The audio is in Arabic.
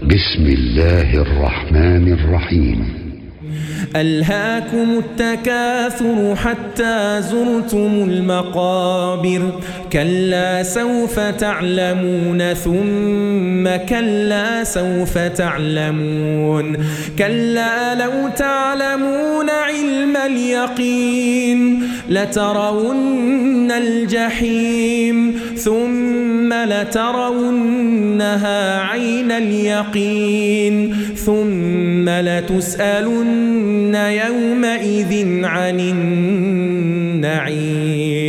بسم الله الرحمن الرحيم. ألهاكم التكاثر حتى زرتم المقابر كلا سوف تعلمون ثم كلا سوف تعلمون كلا لو تعلمون علم اليقين لترون الجحيم ثم لترونها عين اليقين ثم لتسألن يومئذ عن النعيم.